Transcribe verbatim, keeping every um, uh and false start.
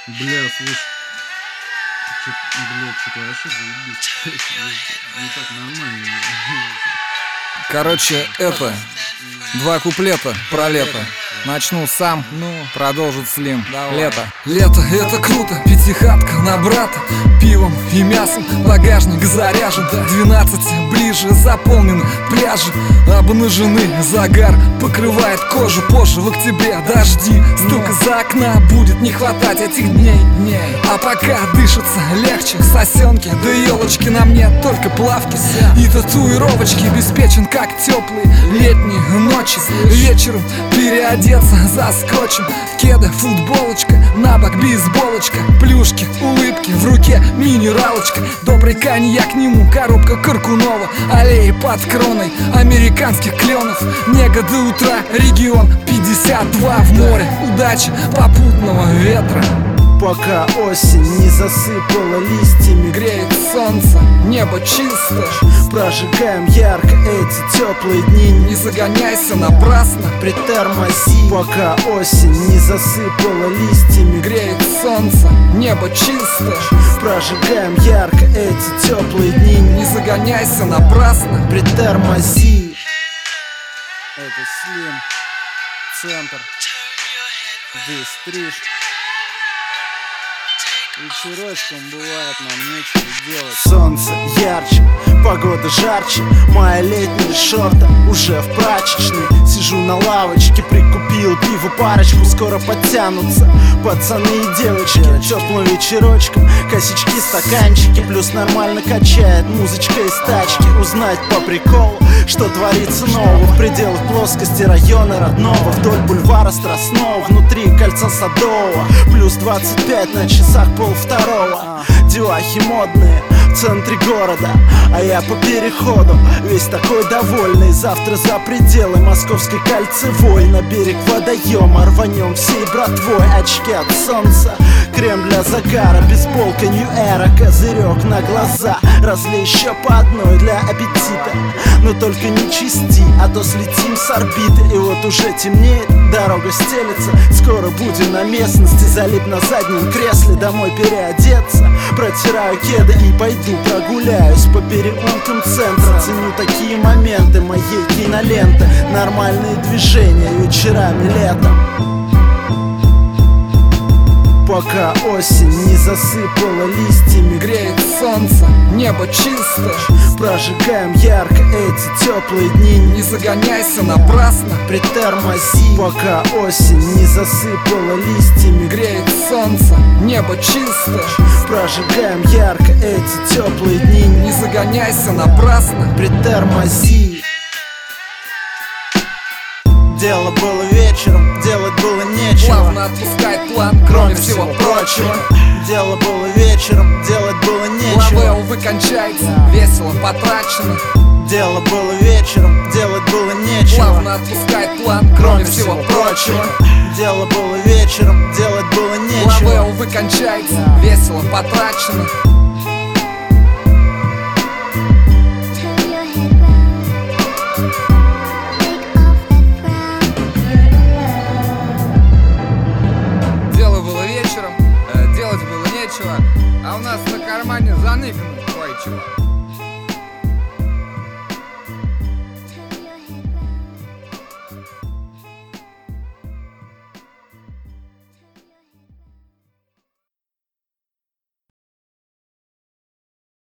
Бля, слушай. Чё, блядь, что-то вообще заебись. Не так нормально. Короче, это два куплета про лето. Начну сам, ну, продолжит Слим. Давай. Лето. Лето, это круто, пятихатка на брата. Пивом и мясом, багажник заряжен. Двенадцать ближе, заполнены пляжи. Обнажены, загар покрывает кожу. Позже в октябре дожди, стук из-за окна. Будет не хватать этих дней. А пока дышится легче, сосенки да елочки на мне, только плавки и татуировочки. Обеспечен как теплые летние ночи. Вечером переодеться за скотчем. Кеды, футболочка, на бок бейсболочка. Плюшки, улыбки, в руке минералочка. Добрый коньяк к нему, коробка Каркунова. Аллеи под кроной американских кленов. Нега до утра, регион пятьдесят два. В море удачи, попутного ветра. Пока осень не засыпала листьями, греет солнце, небо чисто. Прожигаем ярко эти теплые дни. Не загоняйся напрасно, притормози. Пока осень не засыпала листьями, греет солнце, небо чисто. Прожигаем ярко эти теплые дни. Не загоняйся напрасно, притормози. Это Слим, центр, здесь стриж. Вечерочком бывает нам нечего делать. Солнце ярче, погода жарче. Моя летняя шорта уже в прачечной. Сижу на лавочке, прикупил пиво парочку. Скоро подтянутся пацаны и девочки. Теплым вечерочком, косички, стаканчики. Плюс нормально качает музычка из тачки. Узнать по приколу, что творится нового в пределах плоскости района родного. Вдоль бульвара Страстного, внутри кольца Садового. Плюс двадцать пять на часах пол второго. Девахи модные в центре города, а я по переходу весь такой довольный. Завтра за пределы Московской кольцевой. На берег водоема рванем всей братвой. Очки от солнца, крем для загара, бейсболка New Era, козырек на глаза. Разлей еще по одной для аппетита, но только не чисти, а то слетим с орбиты. И вот уже темнеет, дорога стелется. Скоро будем на местности, залип на заднем кресле. Домой переодеться, протираю кеды и пойду прогуляюсь по переулкам центра. Ценю такие моменты моей киноленты. Нормальные движения вечерами летом. Пока осень не засыпала листьями, греет солнце, небо чисто. Прожигаем ярко эти теплые дни. Не загоняйся напрасно, притормози. Пока осень не засыпала листьями, греет солнце, небо чисто. Прожигаем ярко эти теплые дни. Не загоняйся напрасно, притормози. Дело было вечером, делать было нечего. Плавно отпускает план, кроме всего прочего. Дело было вечером, делать было нечего. Лавел выкончается, весело потрачено. Дело было вечером, делать было нечего. Плавно отпускает план, кроме всего прочего. Дело было вечером, делать было нечего. Лавел выкончается, весело потрачено. А у нас на кармане заныкано кое-чего.